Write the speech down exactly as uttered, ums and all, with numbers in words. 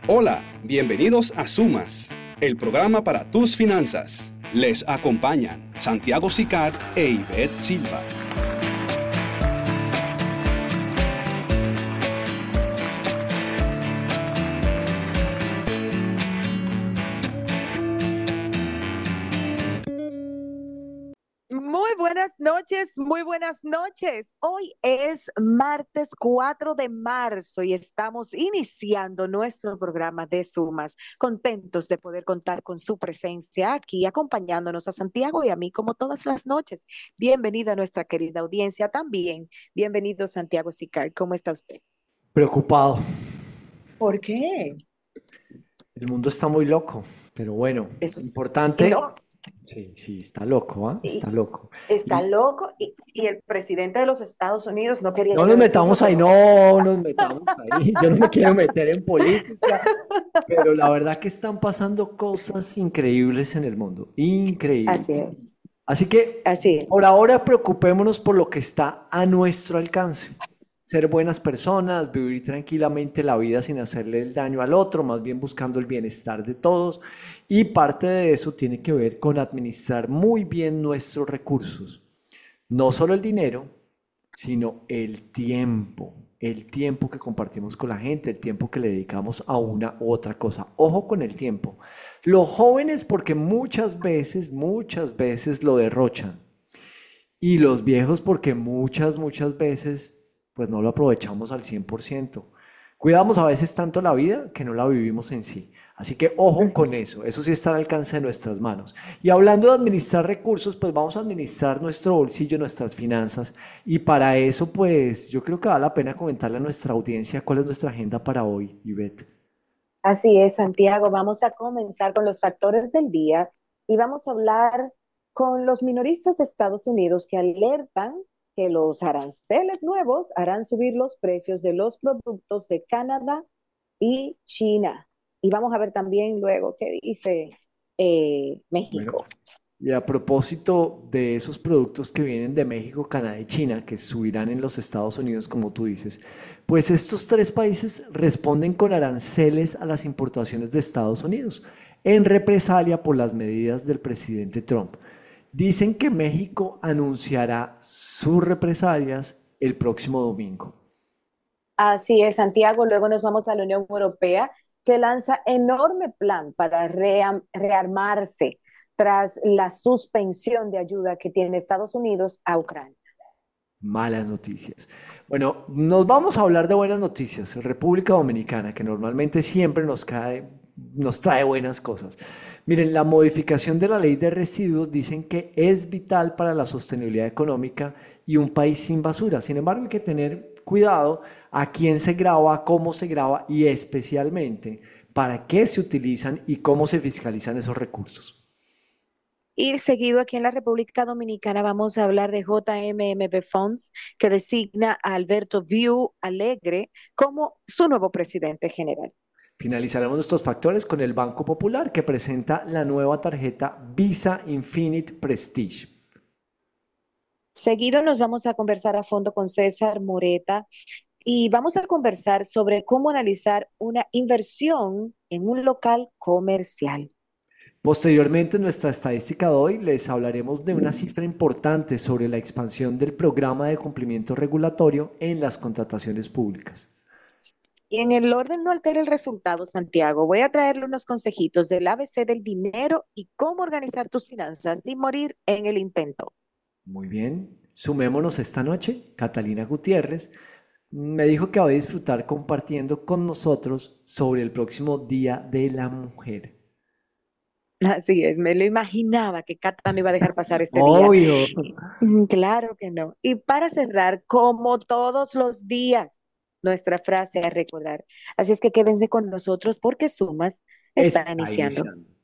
Hola, bienvenidos a Sumas, el programa para tus finanzas. Les acompañan Santiago Sicar e Ivette Silva. Muy buenas noches, muy buenas noches. Hoy es martes cuatro de marzo y estamos iniciando nuestro programa de Sumas. Contentos de poder contar con su presencia aquí, acompañándonos a Santiago y a mí como todas las noches. Bienvenida a nuestra querida audiencia también. Bienvenido Santiago Sicar. ¿Cómo está usted? Preocupado. ¿Por qué? El mundo está muy loco, pero bueno, Eso es. Y importante. no, Sí, sí, está loco, ¿ah? Está y loco. está Y loco y, y el presidente de los Estados Unidos no quería no yo nos decirlo, metamos ahí, pero no nos metamos ahí. Yo no me quiero meter en política, pero la verdad que están pasando cosas increíbles en el mundo, increíbles. así es, Así que así es. por ahora preocupémonos por lo que está a nuestro alcance. Ser buenas personas, vivir tranquilamente la vida sin hacerle el daño al otro, más bien buscando el bienestar de todos. Y parte de eso tiene que ver con administrar muy bien nuestros recursos. No solo el dinero, sino el tiempo. El tiempo que compartimos con la gente, el tiempo que le dedicamos a una u otra cosa. Ojo con el tiempo. Los jóvenes, porque muchas veces, muchas veces lo derrochan. Y los viejos, porque muchas, muchas veces, pues no lo aprovechamos al cien por ciento. Cuidamos a veces tanto la vida que no la vivimos en sí. Así que ojo con Ujú. eso, eso sí está al alcance de nuestras manos. Y hablando de administrar recursos, pues vamos a administrar nuestro bolsillo, nuestras finanzas. Y para eso, pues yo creo que vale la pena comentarle a nuestra audiencia cuál es nuestra agenda para hoy, Ivette. Así es, Santiago. Vamos a comenzar con los factores del día y vamos a hablar con los minoristas de Estados Unidos que alertan que los aranceles nuevos harán subir los precios de los productos de Canadá y China. Y vamos a ver también luego qué dice eh, Bueno, México. y a propósito de esos productos que vienen de México, Canadá y China, que subirán en los Estados Unidos, como tú dices, pues estos tres países responden con aranceles a las importaciones de Estados Unidos, en represalia por las medidas del presidente Trump. Dicen que México anunciará sus represalias el próximo domingo. Así es, Santiago. Luego nos vamos a la Unión Europea, que lanza enorme plan para rea- rearmarse tras la suspensión de ayuda que tiene Estados Unidos a Ucrania. Malas noticias. Bueno, nos vamos a hablar de buenas noticias. República Dominicana, que normalmente siempre nos cae, nos trae buenas cosas. Miren, la modificación de la ley de residuos dicen que es vital para la sostenibilidad económica y un país sin basura. Sin embargo, hay que tener cuidado a quién se graba, cómo se graba y especialmente para qué se utilizan y cómo se fiscalizan esos recursos. Y seguido aquí en la República Dominicana vamos a hablar de J M M B Funds, que designa a Alberto Viu Alegre como su nuevo presidente general. Finalizaremos nuestros factores con el Banco Popular que presenta la nueva tarjeta Visa Infinite Prestige. Seguido nos vamos a conversar a fondo con César Moreta y vamos a conversar sobre cómo analizar una inversión en un local comercial. Posteriormente, en nuestra estadística de hoy les hablaremos de una cifra importante sobre la expansión del programa de cumplimiento regulatorio en las contrataciones públicas. Y en el orden no altera el resultado, Santiago. Voy a traerle unos consejitos del A B C del dinero y cómo organizar tus finanzas sin morir en el intento. Muy bien, sumémonos esta noche. Catalina Gutiérrez me dijo que va a disfrutar compartiendo con nosotros sobre el próximo Día de la Mujer. Así es, me lo imaginaba que Cata no iba a dejar pasar este día. Obvio. Mm, Claro que no. Y para cerrar, como todos los días, nuestra frase a recordar. Así es que quédense con nosotros porque Sumas está Está iniciando. iniciando.